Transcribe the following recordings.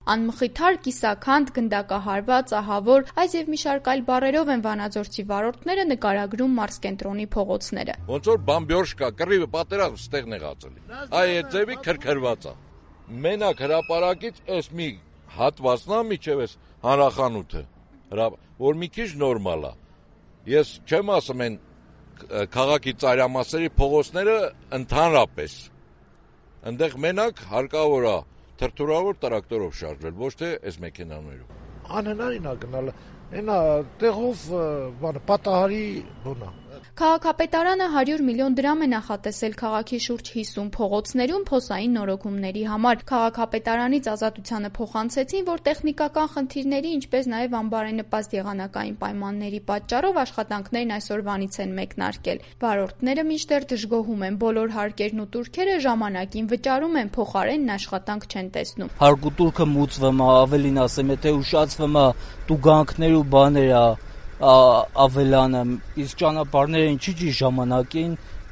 Անմխիթար, կիսաքանդ, գնդակահարված, ահավոր, այս եւ մի շարք այլ բառերով են Վանաձորցի վարորդները նկարագրում մարզկենտրոնի փողոցները։ Ոնց որ բամբյորշկա, կռիվը պատերազմ ստեղն է ղացել։ Այ այդ ձևի քրքրված է։ Մենակ հրապարակից այս մի հատվածն է միջև էս հանրախանութը, որ մի քիչ նորմալ է։ Ես չեմ ասում են քաղաքի ծայրամասերի փողոցները ընդհանրապես։ Այնտեղ մենակ հարկավոր է թրթուրավոր տրակտորով շարժվել, ոչ թե այս մեքենաներով։ Անհնարին է գնալ, այնա տեղով պատահարի բունա։ Քաղաքապետարանը 100 միլիոն դրամ է նախատեսել քաղաքի շուրջ 50 փողոցներում փոսային նորոգումների համար։ Քաղաքապետարանից Ազատությանը փոխանցեցին, որ տեխնիկական խնդիրների, ինչպես նաև անբարենպաստ եղանակային պայմանների պատճառով աշխատանքներն այսօրվանից են մեկնարկել։ Վարորդները մինչդեռ դժգոհում են, բոլոր հարկերն ու տուրքերը ժամանակին վճարում են, փոխարենն աշխատանք չեն տեսնում։ Հարկ ու տուրքը մուծվում է, ավելին ասեմ, եթե ուշացվում է, տուգանքներ ու բաներ է ավելանը, իսկ ճանապարհները ինչի ժամանակին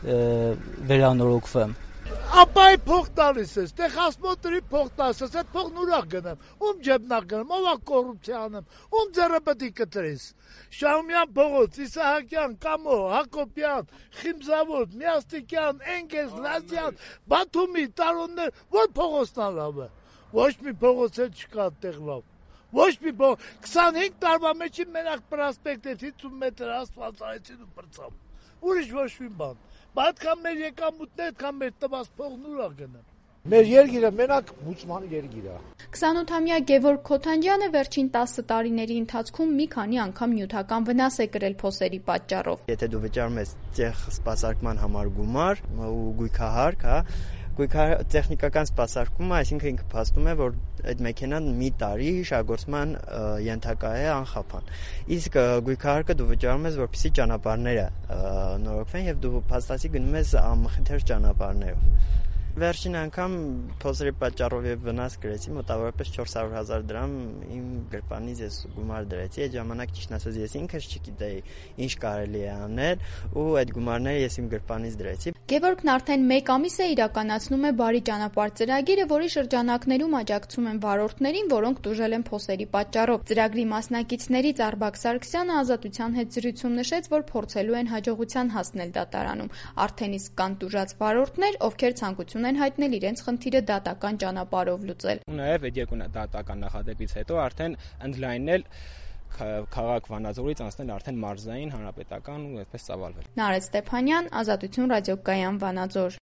վերանորոգվեմ։ Ապայ փող տալիս ես, տեղ ասմոտրի փող տալիս ես, այդ փողն ուրախ գնամ, ում ջեբնակ գնամ, ով է կոռուպցիա անում, ում ձեռը պետք է կտրես։ Շահումյան փողոց, Իսահակյան, Կամո, Հակոբյան, Խիմզավոտ, Միաստիկյան, Էնգելս, Լազյան, Բաթումի, Տարոններ, որ փողոցն է լավը։ Ոչ մի փողոց էլ չկա այդտեղ լավ։ Ոչ մի փող 25 տարվա մեջի մենակ պրոսպեկտից 50 մետր ասֆալտ արեցին ու պրծամ։ Ուրիշ ոչ մի բան։ Բայց մեր եկամուտներ, կամ մեր տված փողն ուրա գնան։ Մեր երգիրը մենակ մուծման երգիր է։ 28-ամյա Գևորգ Քոթանջյանը վերջին 10 տարիների ընթացքում մի քանի անգամ նյութական վնաս է կրել փոսերի պատճառով։ Եթե դու վճարում ես տեղ սպասարկման համար գումար ու գույքահարկ, հա, տեխնիկական սպասարկումը, այսինքն ինքը փաստում է, որ այդ մեքենան մի տարի շահգործման ենթակա է անխափան։ Իսկ գույքահարկը դու վճարում ես, որպեսզի ճանապարհները նորոգվեն եւ դու փաստացի գնում ես անմխիթար ճանապարհներով։ Վերջին անգամ փոսերի պատճառով եւ վնաս կրեցի մոտավորապես 400,000 դրամ իմ գրպանից ես գումար դրեցի։ Այդ ժամանակ ճիշտ ասած ես ինքս չգիտեի ինչ կարելի է անել ու այդ գումարները ես իմ գրպանից դրեցի։ Գևորգն արդեն 1 ամիս է իրականացնում է բարի ճանապարհ ծրագիրը, որի շրջանակներում աջակցում են վարորդներին, որոնք տուժել են փոսերի պատճառով։ Ծրագրի մասնակիցներից Արբակ Սարգսյանը Ազատության հետ զրույցում նշեց, որ փորձելու են հաջողության հասնել դատարանում։ Արդեն իսկ կան տուժած վարորդներ, ովքեր ցանկություն են հայտնել իրենց խնդիրը դատական ճանապարհով լուծել։ Նաև այդ երկու դատական նախադեպից հետո արդեն ընդլայնել քաղաք Վանաձորից անցնել արդեն մարզային, հանրապետական ու այդպես ծավալվել։ Նարեկ Ստեփանյան, Ազատություն ռադիոկայան, Վանաձոր։